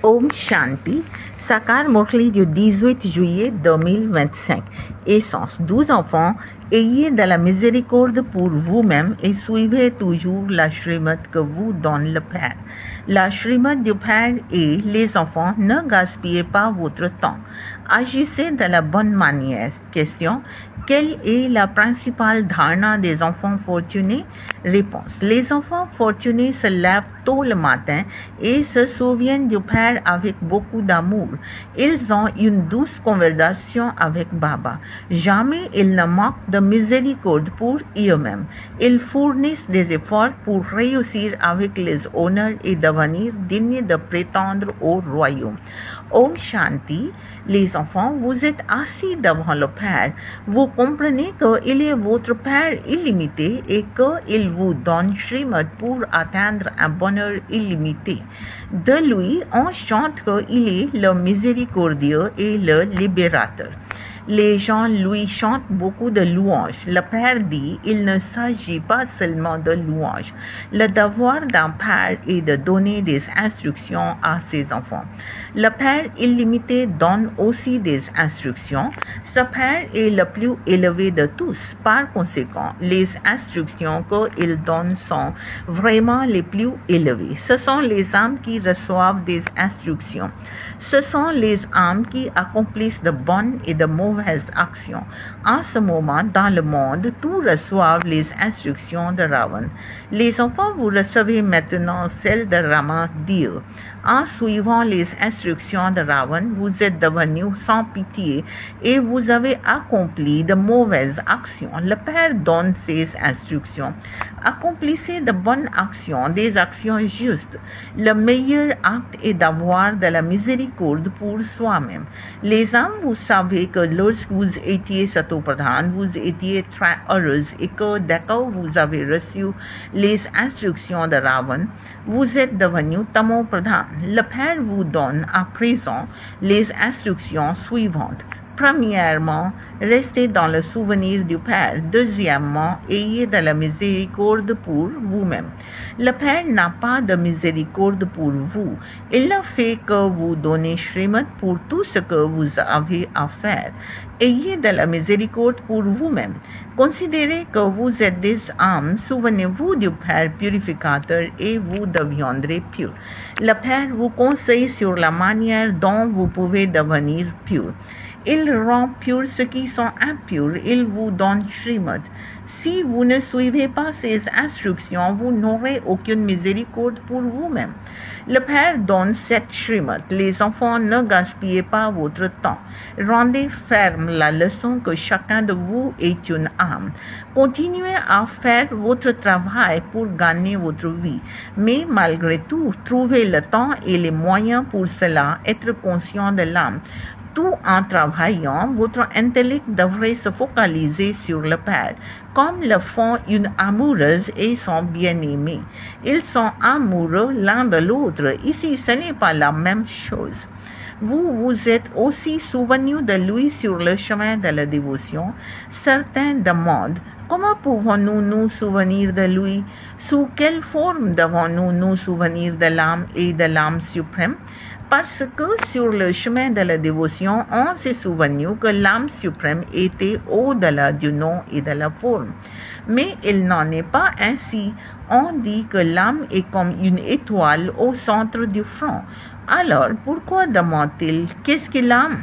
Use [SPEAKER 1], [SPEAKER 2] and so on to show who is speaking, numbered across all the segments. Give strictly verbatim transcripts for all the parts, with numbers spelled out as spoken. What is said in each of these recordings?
[SPEAKER 1] Om Shanti, Sakar Murli du dix-huit juillet deux mille vingt-cinq. Essence, douze enfants, ayez de la miséricorde pour vous-même et suivez toujours la Shrimad que vous donne le Père. La Shrimad du Père est, les enfants, ne gaspillez pas votre temps. Agissez de la bonne manière. Question, quelle est la principale dharana des enfants fortunés? Réponse, les enfants fortunés se lèvent tôt le matin et se souviennent du Père avec beaucoup d'amour. Ils ont une douce conversation avec Baba. Jamais ils ne manquent de miséricorde pour eux-mêmes. Ils fournissent des efforts pour réussir avec les honneurs et devenir dignes de prétendre au royaume. Om Shanti, les enfants, vous êtes assis devant le Père. Vous comprenez qu'il est votre Père illimité et qu'il vous donne Shrimad pour atteindre un bonheur illimité. De lui, on chante qu'il est le miséricordieux et le libérateur. Les gens lui chantent beaucoup de louanges. Le Père dit, il ne s'agit pas seulement de louanges. Le devoir d'un père est de donner des instructions à ses enfants. Le Père illimité donne aussi des instructions. Ce Père est le plus élevé de tous. Par conséquent, les instructions qu'il donne sont vraiment les plus élevées. Ce sont les âmes qui reçoivent des instructions. Ce sont les âmes qui accomplissent de bonnes et de mauvaises actions. En ce moment, dans le monde, tous reçoivent les instructions de Ravan. Les enfants, vous recevez maintenant celles de Rama Dieu. En suivant les instructions de Ravan, vous êtes devenus sans pitié et vous avez accompli de mauvaises actions. Le Père donne ces instructions. Accomplissez de bonnes actions, des actions justes. Le meilleur acte est d'avoir de la miséricorde pour soi-même. Les âmes, vous savez que lorsque vous étiez Satopradhan, vous étiez très heureuse et que dès que vous avez reçu les instructions de Ravan, vous êtes devenu Tamopradhan. Le Père vous donne à présent les instructions suivantes. Premièrement, restez dans le souvenir du Père. Deuxièmement, ayez de la miséricorde pour vous-même. Le Père n'a pas de miséricorde pour vous. Il ne fait que vous donner Shrimad pour tout ce que vous avez à faire. Ayez de la miséricorde pour vous-même. Considérez que vous êtes des âmes. Souvenez-vous du Père purificateur et vous deviendrez pur. Le Père vous conseille sur la manière dont vous pouvez devenir pur. Il rend pur ceux qui sont impurs. Il vous donne Shrimad. Si vous ne suivez pas ces instructions, vous n'aurez aucune miséricorde pour vous-même. Le Père donne cette Shrimad. Les enfants, ne gaspillez pas votre temps. Rendez ferme la leçon que chacun de vous est une âme. Continuez à faire votre travail pour gagner votre vie. Mais malgré tout, trouvez le temps et les moyens pour cela, être conscient de l'âme. Tout en travaillant, votre intellect devrait se focaliser sur le Père, comme le font une amoureuse et son bien-aimé. Ils sont amoureux l'un de l'autre. Ici, ce n'est pas la même chose. Vous vous êtes aussi souvenu de lui sur le chemin de la dévotion. Certains demandent, comment pouvons-nous nous souvenir de lui? Sous quelle forme devons-nous nous souvenir de l'âme et de l'âme suprême? Parce que sur le chemin de la dévotion, on s'est souvenu que l'âme suprême était au-delà du nom et de la forme. Mais il n'en est pas ainsi. On dit que l'âme est comme une étoile au centre du front. Alors, pourquoi demande-t-il, qu'est-ce que l'âme?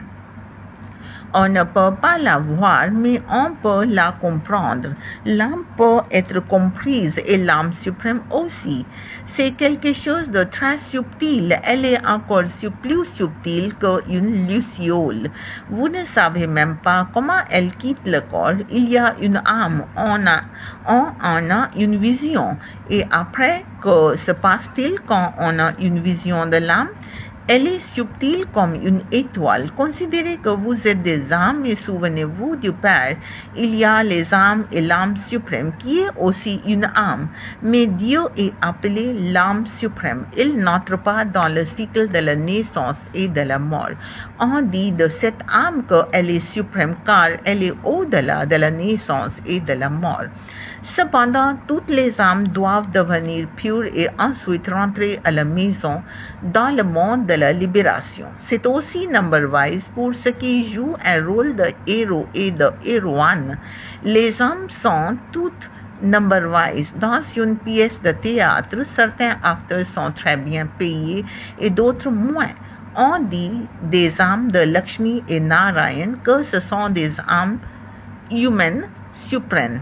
[SPEAKER 1] On ne peut pas la voir, mais on peut la comprendre. L'âme peut être comprise et l'âme suprême aussi. C'est quelque chose de très subtil. Elle est encore plus subtile qu'une luciole. Vous ne savez même pas comment elle quitte le corps. Il y a une âme, on, a, on en a une vision. Et après, que se passe-t-il quand on a une vision de l'âme? Elle est subtile comme une étoile. Considérez que vous êtes des âmes et souvenez-vous du Père. Il y a les âmes et l'âme suprême qui est aussi une âme. Mais Dieu est appelé l'âme suprême. Il n'entre pas dans le cycle de la naissance et de la mort. On dit de cette âme qu'elle est suprême car elle est au-delà de la naissance et de la mort. Cependant, toutes les âmes doivent devenir pures et ensuite rentrer à la maison dans le monde de de la libération. C'est aussi number-wise pour ce qui joue un rôle de héros et de héroïne. Les hommes sont toutes number-wise. Dans une pièce de théâtre, certains acteurs sont très bien payés et d'autres moins. On dit des âmes de Lakshmi et Narayan que ce sont des âmes humaines suprêmes.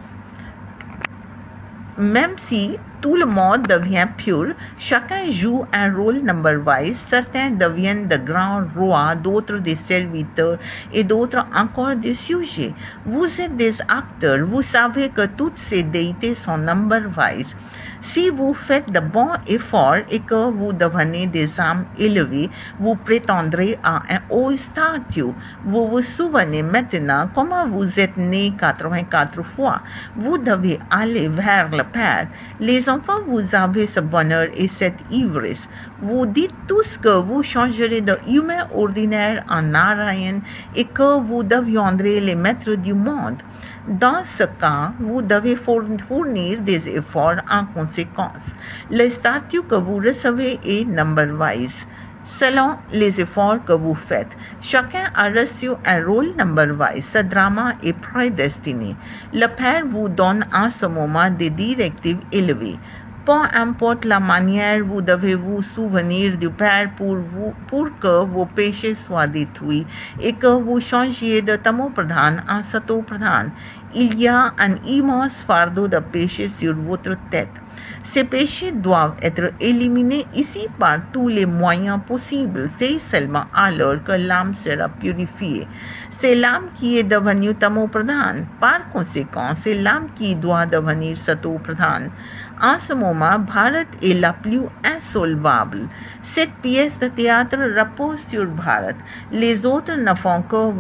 [SPEAKER 1] Même si tout le monde devient pur, chacun joue un rôle number-wise. Certains deviennent de grands rois, d'autres des serviteurs et d'autres encore des sujets. Vous êtes des acteurs, vous savez que toutes ces déités sont number-wise. Si vous faites de bons efforts et que vous devenez des âmes élevées, vous prétendrez à un haut statut. Vous vous souvenez maintenant comment vous êtes né quatre-vingt-quatre fois. Vous devez aller vers le Père. Les enfants, vous avez ce bonheur et cette ivresse. Vous dites tous que vous changerez de humain ordinaire en Narayan et que vous deviendrez les maîtres du monde. Dans ce cas, vous devez fournir des efforts en conséquence. Le statut que vous recevez est number-wise, selon les efforts que vous faites. Chacun a reçu un rôle number-wise. Ce drama est prédestiné. Le Père vous donne en ce moment des directives élevées. Peu importe la manière, vous devez vous souvenir du Père pour, vous, pour que vos péchés soient détruits et que vous changiez de Tamopradhan en Satopradhan. Il y a un immense fardeau de péchés sur votre tête. Ces péchés doivent être éliminés ici par tous les moyens possibles. C'est seulement alors que l'âme sera purifiée. C'est l'âme qui est devenue Tamopradhan. Par conséquent, c'est l'âme qui doit devenir Satopradhan. En ce moment, Bharat est la plus insolvable. Cette pièce de théâtre repose sur Bharat. Les autres ne font que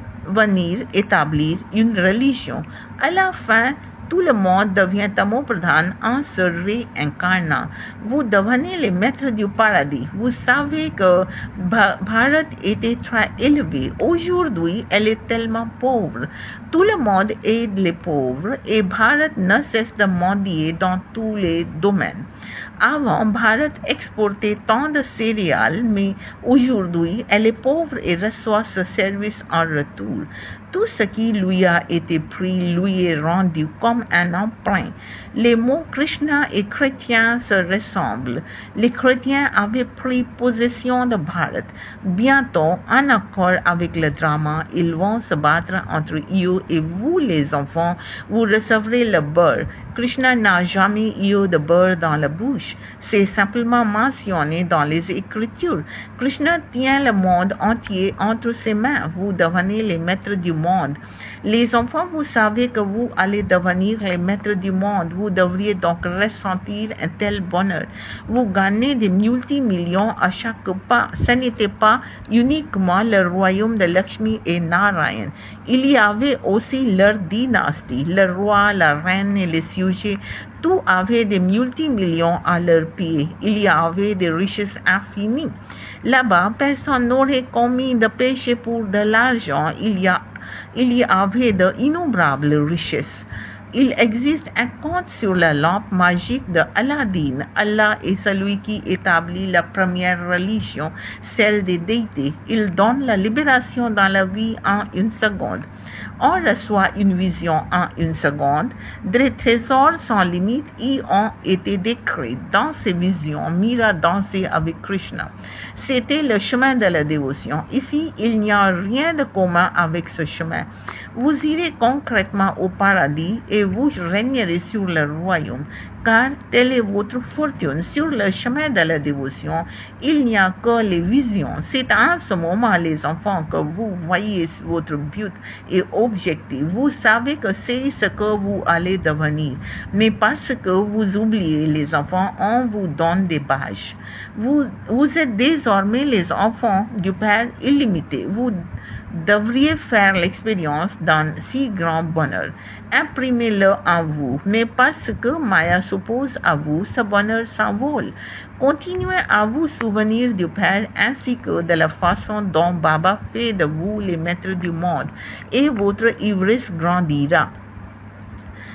[SPEAKER 1] venir établir une religion. À la fin, tout le monde devient Tamopradhan en se réincarnant. Vous devenez les maîtres du paradis. Vous savez que Bharat était très élevé. Aujourd'hui, elle est tellement pauvre. Tout le monde aide les pauvres et Bharat ne cesse de mendier dans tous les domaines. Avant, Bharat exportait tant de céréales, mais aujourd'hui, elle est pauvre et reçoit ce service en retour. Tout ce qui lui a été pris lui est rendu comme un emprunt. Les mots Krishna et chrétien se ressemblent. Les chrétiens avaient pris possession de Bharat. Bientôt, en accord avec le drama, ils vont se battre entre eux et vous, les enfants, vous recevrez le beurre. Krishna n'a jamais eu de beurre dans la bouche. C'est simplement mentionné dans les Écritures. Krishna tient le monde entier entre ses mains. Vous devenez les maîtres du monde. Les enfants, vous savez que vous allez devenir les maîtres du monde. Vous devriez donc ressentir un tel bonheur. Vous gagnez des multimillions à chaque pas. Ce n'était pas uniquement le royaume de Lakshmi et Narayan. Il y avait aussi leur dynastie, le roi, la reine et les sujets. Tout avait des multimillions à leurs pieds. Il y avait des richesses infinies. Là-bas, personne n'aurait commis de péché pour de l'argent. Il y a Il y avait de innombrables richesses. Il existe un conte sur la lampe magique de Aladdin. Allah est celui qui établit la première religion, celle des déités. Il donne la libération dans la vie en une seconde. On reçoit une vision en une seconde. Des trésors sans limite y ont été décrits. Dans ces visions, Mira dansait avec Krishna. C'était le chemin de la dévotion. Ici, il n'y a rien de commun avec ce chemin. Vous irez concrètement au paradis et vous régnerez sur le royaume, car telle est votre fortune. Sur le chemin de la dévotion, il n'y a que les visions. C'est en ce moment, les enfants, que vous voyez votre but et objectif. Vous savez que c'est ce que vous allez devenir, mais parce que vous oubliez, les enfants, on vous donne des badges. Vous, vous êtes désormais les enfants du Père illimité. Vous devriez faire l'expérience d'un si grand bonheur. Imprimez-le en vous, mais parce que Maya s'oppose à vous, ce bonheur s'envole. Continuez à vous souvenir du Père ainsi que de la façon dont Baba fait de vous les maîtres du monde, et votre ivresse grandira.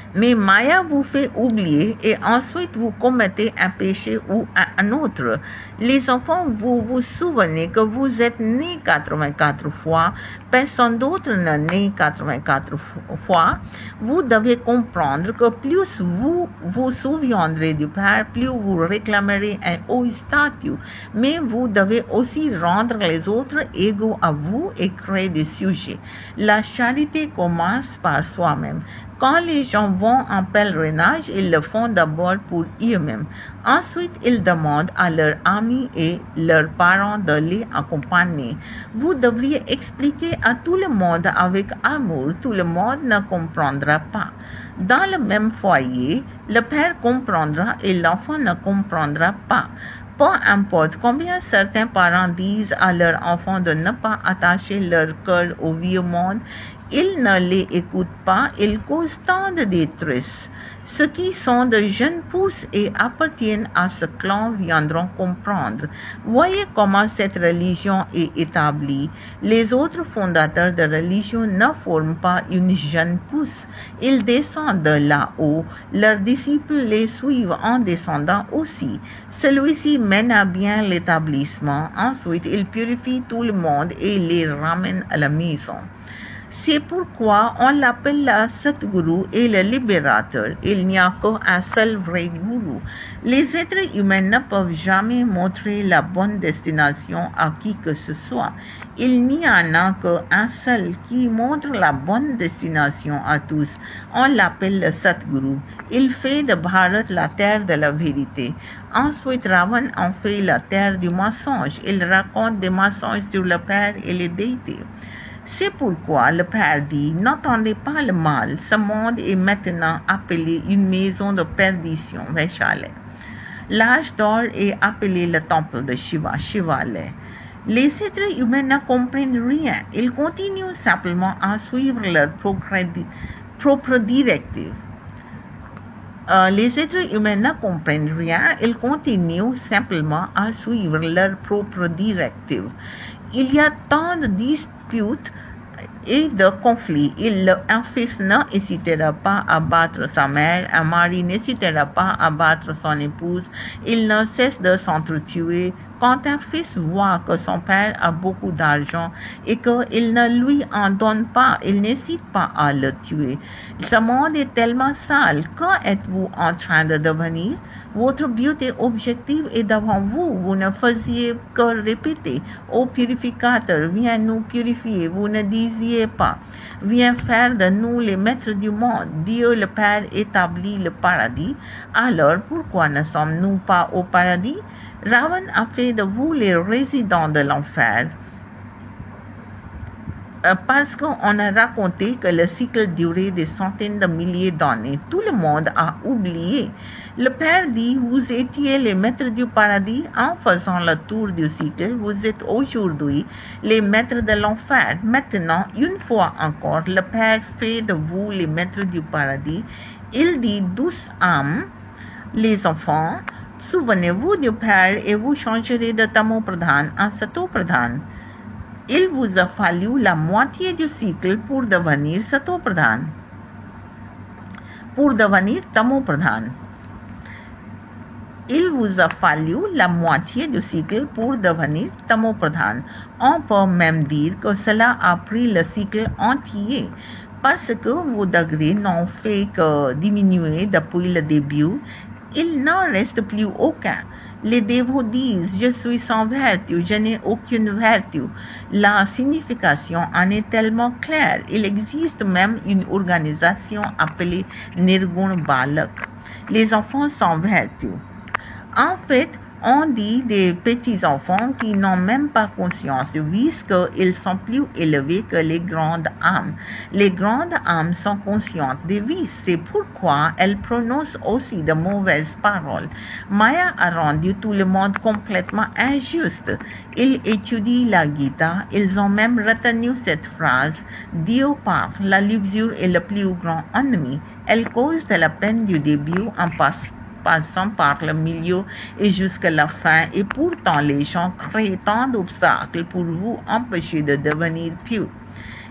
[SPEAKER 1] Mais Maya vous fait oublier et ensuite vous commettez un péché ou un autre. Les enfants, vous vous souvenez que vous êtes nés quatre-vingt-quatre fois, personne d'autre n'est né quatre-vingt-quatre fois. Vous devez comprendre que plus vous vous souviendrez du Père, plus vous réclamerez un haut statut. Mais vous devez aussi rendre les autres égaux à vous et créer des sujets. La charité commence par soi-même. Quand les gens vont en pèlerinage, ils le font d'abord pour eux-mêmes. Ensuite, ils demandent à leurs amis et leurs parents de les accompagner. Vous devriez expliquer à tout le monde avec amour. Tout le monde ne comprendra pas. Dans le même foyer, le père comprendra et l'enfant ne comprendra pas. Peu importe combien certains parents disent à leurs enfants de ne pas attacher leur cœur au vieux monde, ils ne les écoutent pas, ils causent tant de détresse. Ceux qui sont de jeunes pousses et appartiennent à ce clan viendront comprendre. Voyez comment cette religion est établie. Les autres fondateurs de religion ne forment pas une jeune pousse. Ils descendent de là-haut. Leurs disciples les suivent en descendant aussi. Celui-ci mène à bien l'établissement. Ensuite, il purifie tout le monde et les ramène à la maison. C'est pourquoi on l'appelle le Satguru et le libérateur. Il n'y a qu'un seul vrai gourou. Les êtres humains ne peuvent jamais montrer la bonne destination à qui que ce soit. Il n'y en a qu'un seul qui montre la bonne destination à tous. On l'appelle le Satguru. Il fait de Bharat la terre de la vérité. Ensuite, Ravan en fait la terre du mensonge. Il raconte des mensonges sur le Père et les déités. C'est pourquoi le Père dit, n'entendez pas le mal, ce monde est maintenant appelé une maison de perdition, Vaishale. L'âge d'or est appelé le temple de Shiva, Shivale. Les êtres humains ne comprennent rien, ils continuent simplement à suivre leur propre directive. Euh, les êtres humains ne comprennent rien, ils continuent simplement à suivre leur propre directive. Il y a tant de disputes et de conflits. Il, un fils n'hésitera pas à battre sa mère, un mari n'hésitera pas à battre son épouse. Il ne cesse de s'entretuer. Quand un fils voit que son père a beaucoup d'argent et qu'il ne lui en donne pas, il n'hésite pas à le tuer. Ce monde est tellement sale. Quand êtes-vous en train de devenir? Votre beauté objective est devant vous. Vous ne faisiez que répéter. Ô purificateur, viens nous purifier. Vous ne disiez pas. Viens faire de nous les maîtres du monde. Dieu le Père établit le paradis. Alors pourquoi ne sommes-nous pas au paradis? Ravan a fait de vous les résidents de l'enfer euh, parce qu'on a raconté que le cycle durait des centaines de milliers d'années. Tout le monde a oublié. Le Père dit, vous étiez les maîtres du paradis en faisant le tour du cycle. Vous êtes aujourd'hui les maîtres de l'enfer. Maintenant, une fois encore, le Père fait de vous les maîtres du paradis. Il dit, douce âmes, les enfants, souvenez-vous du Père et vous changerez de Tamo Pradhan en Sato Pradhan. Il vous a fallu la moitié du cycle pour devenir Sato Pradhan, pour devenir Tamo Pradhan. Il vous a fallu la moitié du cycle pour devenir Tamo Pradhan. On peut même dire que cela a pris le cycle entier, parce que vos degrés n'ont fait que diminuer depuis le début. Il n'en reste plus aucun. Les dévots disent, je suis sans vertu, je n'ai aucune vertu. La signification en est tellement claire. Il existe même une organisation appelée Nirgun Balak, les enfants sans vertu. En fait, on dit des petits-enfants qui n'ont même pas conscience du vice qu'ils sont plus élevés que les grandes âmes. Les grandes âmes sont conscientes des vices, c'est pourquoi elles prononcent aussi de mauvaises paroles. Maya a rendu tout le monde complètement injuste. Ils étudient la Gita, ils ont même retenu cette phrase, Dieu parle, la luxure est le plus grand ennemi. Elle cause de la peine du début en passant passant par le milieu et jusqu'à la fin, et pourtant les gens créent tant d'obstacles pour vous empêcher de devenir pur.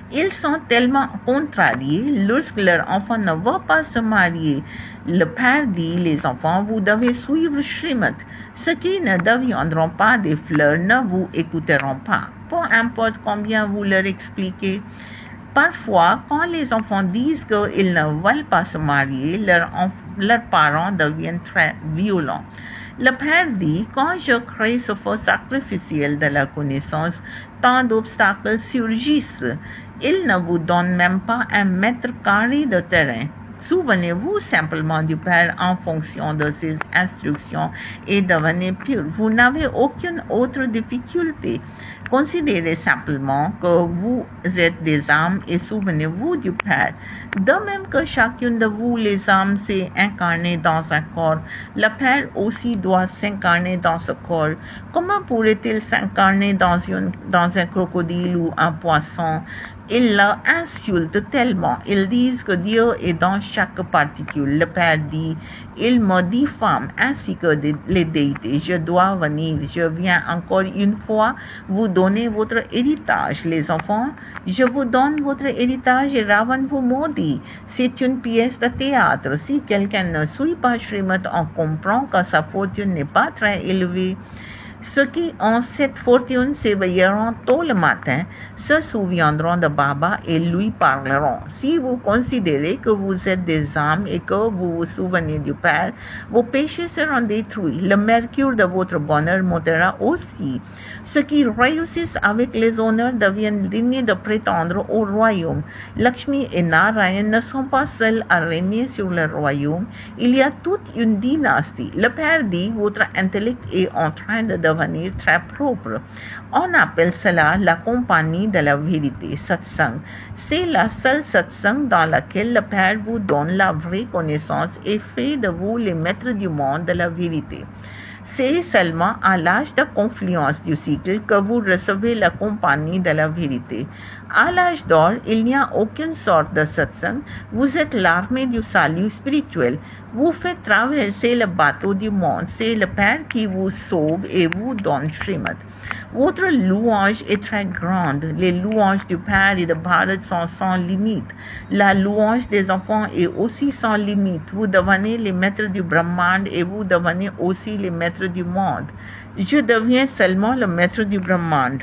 [SPEAKER 1] Ils sont tellement contrariés lorsque leur enfant ne va pas se marier. Le père dit, les enfants, vous devez suivre Shrimat. Ceux qui ne deviendront pas des fleurs ne vous écouteront pas, peu importe combien vous leur expliquez. Parfois, quand les enfants disent qu'ils ne veulent pas se marier, leurs, leurs parents deviennent très violents. Le père dit, quand je crée ce feu sacrificiel de la connaissance, tant d'obstacles surgissent. Il ne vous donne même pas un mètre carré de terrain. Souvenez-vous simplement du Père en fonction de ses instructions et devenez pur. Vous n'avez aucune autre difficulté. Considérez simplement que vous êtes des âmes et souvenez-vous du Père. De même que chacune de vous, les âmes, s'est incarnée dans un corps, le Père aussi doit s'incarner dans ce corps. Comment pourrait-il s'incarner dans, une, dans un crocodile ou un poisson? Ils l'insultent tellement. Ils disent que Dieu est dans chaque particule. Le Père dit, il me dit femme ainsi que les déités. Je dois venir. Je viens encore une fois vous donner votre héritage. Les enfants, je vous donne votre héritage et Ravan vous maudit. C'est une pièce de théâtre. Si quelqu'un ne suit pas Shrimat, on comprend que sa fortune n'est pas très élevée. Ceux qui ont cette fortune s'éveilleront tôt le matin, se souviendront de Baba et lui parleront. Si vous considérez que vous êtes des âmes et que vous vous souvenez du Père, vos péchés seront détruits. Le mercure de votre bonheur montera aussi. Ceux qui réussissent avec les honneurs deviennent dignes de prétendre au royaume. Lakshmi et Narayan ne sont pas seuls à régner sur le royaume. Il y a toute une dynastie. Le Père dit, votre intellect est en train de devenir très propre. On appelle cela la compagnie de la vérité, satsang. C'est la seule satsang dans laquelle le Père vous donne la vraie connaissance et fait de vous les maîtres du monde de la vérité. C'est seulement à l'âge de confluence du cycle que vous recevez la compagnie de la vérité. À l'âge d'or, il n'y a aucune sorte de satsang. Vous êtes l'armée du salut spirituel. Vous faites traverser le bateau du monde. C'est le Père qui vous sauve et vous donne Shrimat. Votre louange est très grande. Les louanges du Père et de Bharat sont sans limite. La louange des enfants est aussi sans limite. Vous devenez les maîtres du Brahmand et vous devenez aussi les maîtres du monde. Je deviens seulement le maître du Brahmand.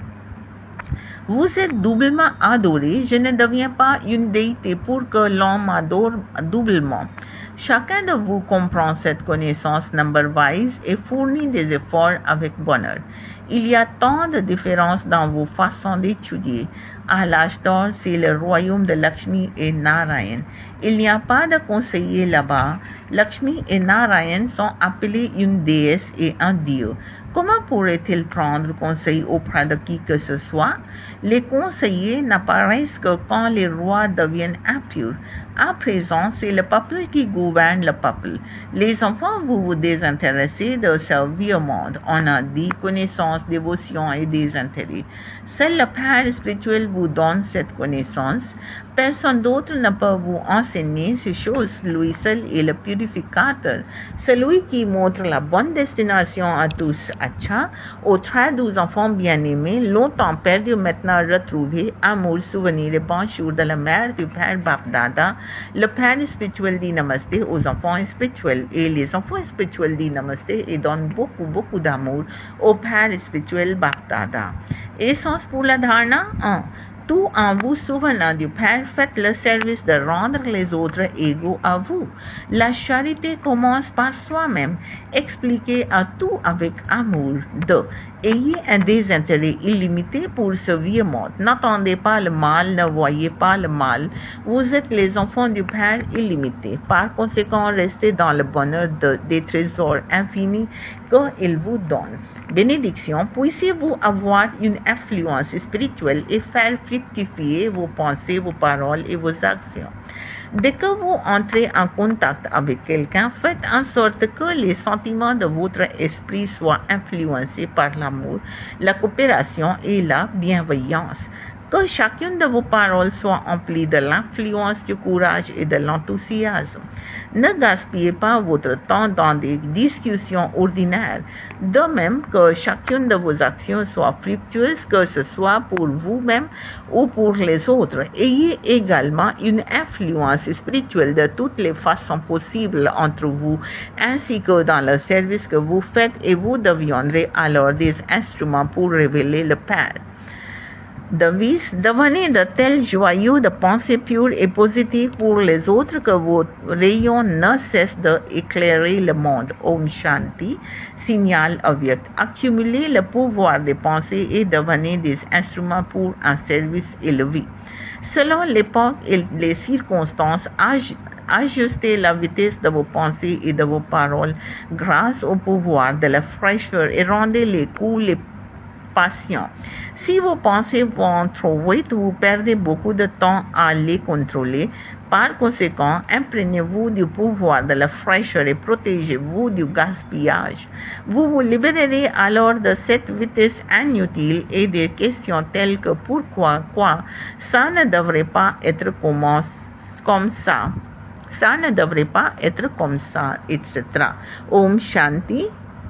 [SPEAKER 1] Vous êtes doublement adoré. Je ne deviens pas une déité pour que l'on m'adore doublement. Chacun de vous comprend cette connaissance number-wise et fournit des efforts avec bonheur. Il y a tant de différences dans vos façons d'étudier. À l'âge d'or, c'est le royaume de Lakshmi et Narayan. Il n'y a pas de conseiller là-bas. Lakshmi et Narayan sont appelés une déesse et un dieu. Comment pourrait-il prendre conseil auprès de qui que ce soit? Les conseillers n'apparaissent que quand les rois deviennent impurs. À présent, c'est le peuple qui gouverne le peuple. Les enfants, vous vous désintéressez de ce vieux monde. On a dit connaissance, dévotion et des intérêts. Seul le Père spirituel vous donne cette connaissance. Personne d'autre ne peut vous enseigner ces choses. Lui seul est le purificateur. Celui qui montre la bonne destination à tous. Acha, aux très douze enfants bien-aimés, longtemps perdus, maintenant retrouvés, amour, souvenir et bonjour de la mère du Père Bapdada. Le Père spirituel dit Namasté aux enfants spirituels et les enfants spirituels dit Namasté et donnent beaucoup, beaucoup d'amour au Père spirituel Bapdada. Essence pour la dharna un. Tout en vous souvenant du Père, faites le service de rendre les autres égaux à vous. La charité commence par soi-même. Expliquez à tout avec amour. deux. Ayez un désintérêt illimité pour ce vieux monde. N'attendez pas le mal, ne voyez pas le mal. Vous êtes les enfants du Père illimité. Par conséquent, restez dans le bonheur de, des trésors infinis qu'il vous donne. Bénédiction, puissiez-vous avoir une influence spirituelle et faire fructifier vos pensées, vos paroles et vos actions. Dès que vous entrez en contact avec quelqu'un, faites en sorte que les sentiments de votre esprit soient influencés par l'amour, la coopération et la bienveillance. que chacune de vos paroles soit emplie de l'influence, du courage et de l'enthousiasme. Ne gaspillez pas votre temps dans des discussions ordinaires, de même que chacune de vos actions soit fructueuse, que ce soit pour vous-même ou pour les autres. Ayez également une influence spirituelle de toutes les façons possibles entre vous, ainsi que dans le service que vous faites, et vous deviendrez alors des instruments pour révéler le Père. Devise, devenez de tels joyaux de pensée pure et positive pour les autres que vos rayons ne cessent d'éclairer le monde. Om Shanti, signal avyakt. Accumulez le pouvoir des pensées et devenez des instruments pour un service élevé. Selon l'époque et les circonstances, ajustez la vitesse de vos pensées et de vos paroles grâce au pouvoir de la fraîcheur et rendez les coups les patients. Si vos pensées vont trop vite, vous perdez beaucoup de temps à les contrôler. Par conséquent, imprégnez-vous du pouvoir de la fraîcheur et protégez-vous du gaspillage. Vous vous libérerez alors de cette vitesse inutile et des questions telles que pourquoi, quoi, ça ne devrait pas être comme, comme ça, ça ne devrait pas être comme ça, et cetera. Om Shanti.